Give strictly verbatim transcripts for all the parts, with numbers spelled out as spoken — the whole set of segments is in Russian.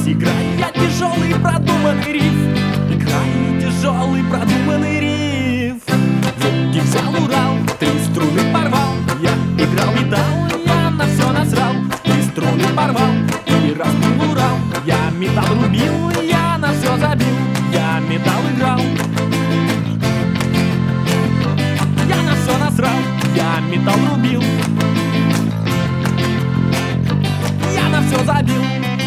Играя тяжелый продуманный риф, играя тяжелый продуманный риф. В руки взял Урал, три струны порвал. Я играл металл, я на все насрал. Три струны порвал и разбил Урал. Я металл рубил, я на все забил. Я металл играл, я на все насрал. Я металл рубил, я на все забил.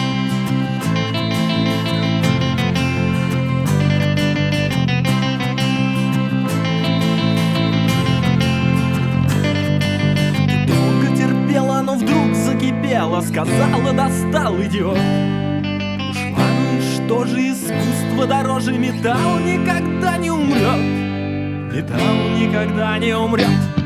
Но вдруг закипела, сказала: достал, идиот. Ушла, ну и что же, искусство дороже, металл никогда не умрет. Металл никогда не умрет.